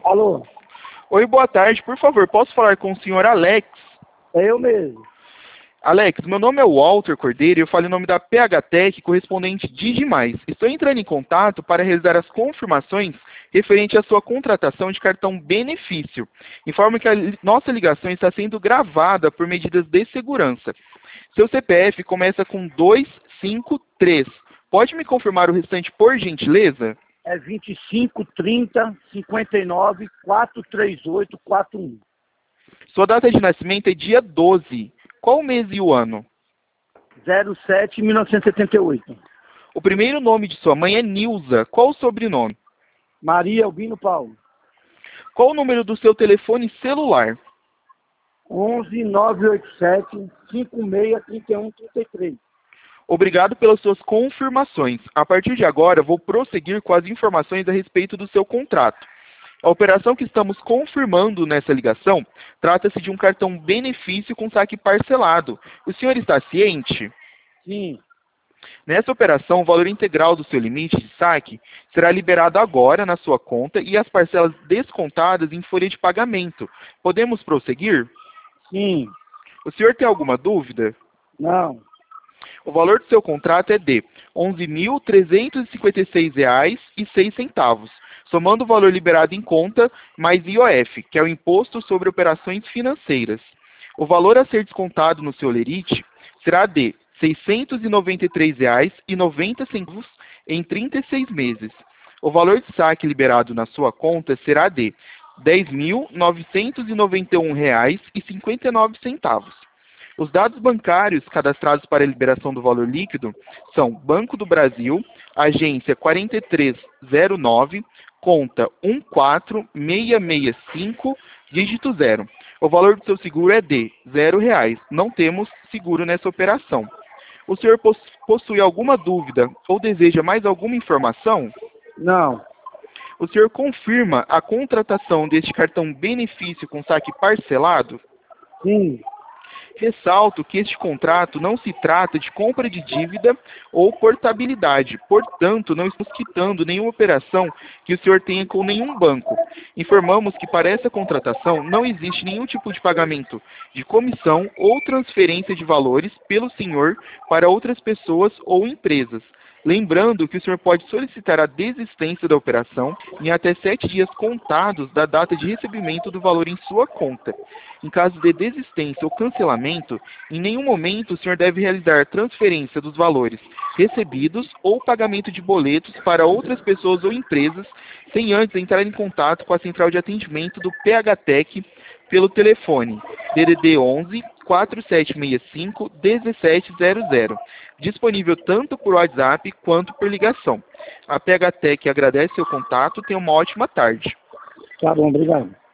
Alô? Oi, boa tarde. Por favor, posso falar com o senhor Alex? É eu mesmo. Alex, meu nome é Walter Cordeiro e eu falo em nome da PHTech, correspondente Digimais. Estou entrando em contato para realizar as confirmações referente à sua contratação de cartão benefício. Informo que a nossa ligação está sendo gravada por medidas de segurança. Seu CPF começa com 253. Pode me confirmar o restante, por gentileza? É 25 30 59 438 41. Sua data de nascimento é dia 12. Qual o mês e o ano? 07 1978. O primeiro nome de sua mãe é Nilza. Qual o sobrenome? Maria Albino Paulo. Qual o número do seu telefone celular? 11 987 56 31 33. Obrigado pelas suas confirmações. A partir de agora, vou prosseguir com as informações a respeito do seu contrato. A operação que estamos confirmando nessa ligação trata-se de um cartão benefício com saque parcelado. O senhor está ciente? Sim. Nessa operação, o valor integral do seu limite de saque será liberado agora na sua conta e as parcelas descontadas em folha de pagamento. Podemos prosseguir? Sim. O senhor tem alguma dúvida? Não. O valor do seu contrato é de R$ 11.356,06, somando o valor liberado em conta mais IOF, que é o Imposto sobre Operações Financeiras. O valor a ser descontado no seu lerite será de R$ 693,90 em 36 meses. O valor de saque liberado na sua conta será de R$ 10.991,59. Os dados bancários cadastrados para a liberação do valor líquido são Banco do Brasil, agência 4309, conta 14665, dígito 0. O valor do seu seguro é de R$ 0. Não temos seguro nessa operação. O senhor possui alguma dúvida ou deseja mais alguma informação? Não. O senhor confirma a contratação deste cartão benefício com saque parcelado? Sim. Ressalto que este contrato não se trata de compra de dívida ou portabilidade, portanto, não estamos quitando nenhuma operação que o senhor tenha com nenhum banco. Informamos que para essa contratação não existe nenhum tipo de pagamento de comissão ou transferência de valores pelo senhor para outras pessoas ou empresas. Lembrando que o senhor pode solicitar a desistência da operação em até 7 dias contados da data de recebimento do valor em sua conta. Em caso de desistência ou cancelamento, em nenhum momento o senhor deve realizar transferência dos valores recebidos ou pagamento de boletos para outras pessoas ou empresas, sem antes entrar em contato com a central de atendimento do PHTech pelo telefone DDD 11 4765 1700, disponível tanto por WhatsApp quanto por ligação. A PHTech agradece seu contato. Tenha uma ótima tarde. Tá bom, obrigado.